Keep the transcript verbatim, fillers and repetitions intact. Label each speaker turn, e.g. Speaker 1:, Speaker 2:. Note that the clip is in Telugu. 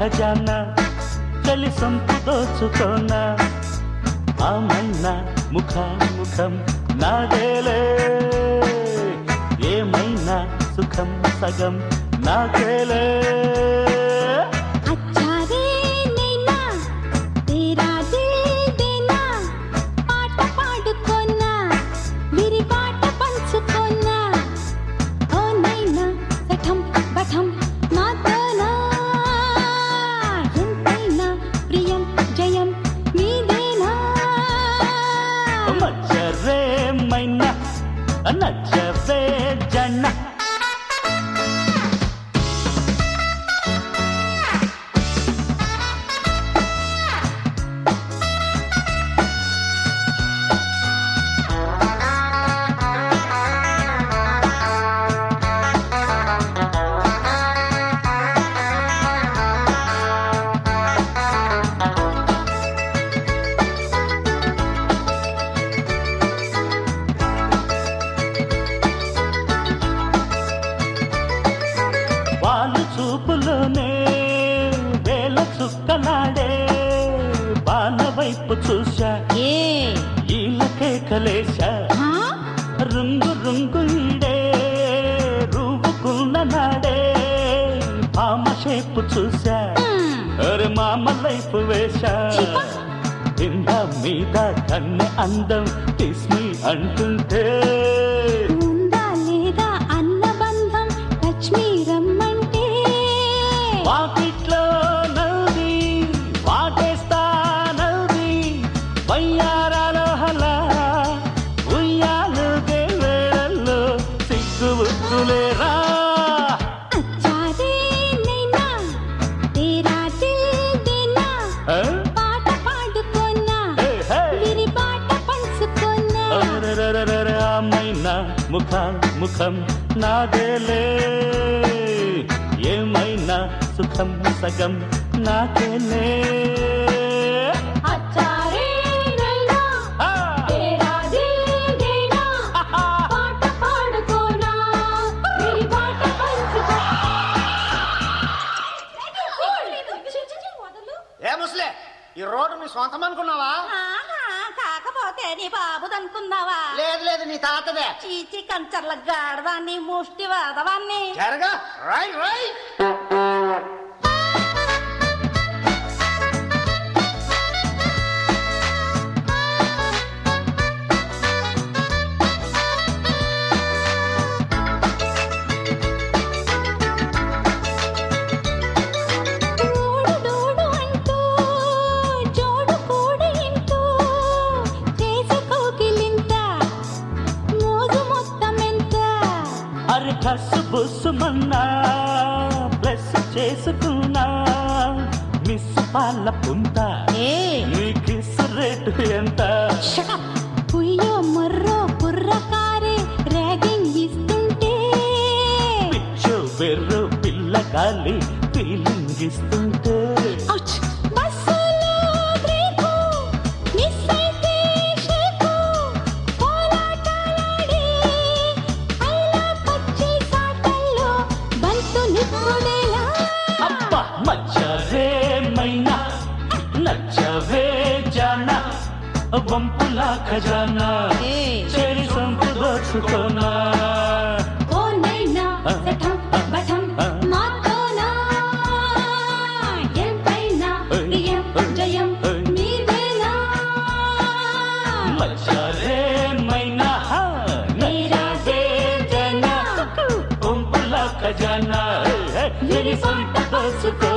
Speaker 1: ఖజానా చలి సొంపు దోచుకోనా ఆమైనా ముఖాముఖం నాదేలే ఏమైనా సుఖం సగం నాకేలే నచ్చవే జన్న చూపులోనే వేల చుక్కలాడే బాల వైపు చూశా ఈలకే కలేశా రుంగు రుంగు ఈడే రూపుకున్న నాడే భామ షేపు చూశా అరే మామ లైఫ్ వేశా కింద మీద కన్నె అందం కిస్మి అంటుంటే వాకిట్లో నవ్వి వాటేస్తా నవ్వి వయ్యారాలో హలా ఉయ్యాలుగే వేళల్లో సిగ్గు ఉత్తులేరా అమ్మైనా ముఖా ముఖం నాదేలే ఏమైనా సుఖం సగం నాకేలే
Speaker 2: ఏ ముసలే ఈ రోడ్డు నీ సొంతం అనుకున్నావా?
Speaker 3: కాకపోతే నీ బాబుదనుకున్నావా?
Speaker 2: లేదు లేదు నీ తాతదే.
Speaker 3: చీచి కంచర్ల గాడదాన్ని ముష్టి వాదవాన్ని
Speaker 2: జరగా రై రై
Speaker 1: కసు బుసుమన్నా ప్లస్ చేసుకున్నా మిస్ పాల పుంత నీ కిస్ రేటు ఎంత?
Speaker 3: పుయ్యో మర్రో కుర్రకారే ర్యాగింగ్ ఇస్తుంటే
Speaker 1: పిచ్చు బెర్రు పిల్లగాలి ఫీలింగ్ ఇస్తుంటే నచ్చవే జానా వంపులా ఖజానా చెరి సొంపు దోచుకోనా మచ్చరే మైనా నచ్చవే జానా వంపులా ఖజానా చెరి సొంపు దోచుకో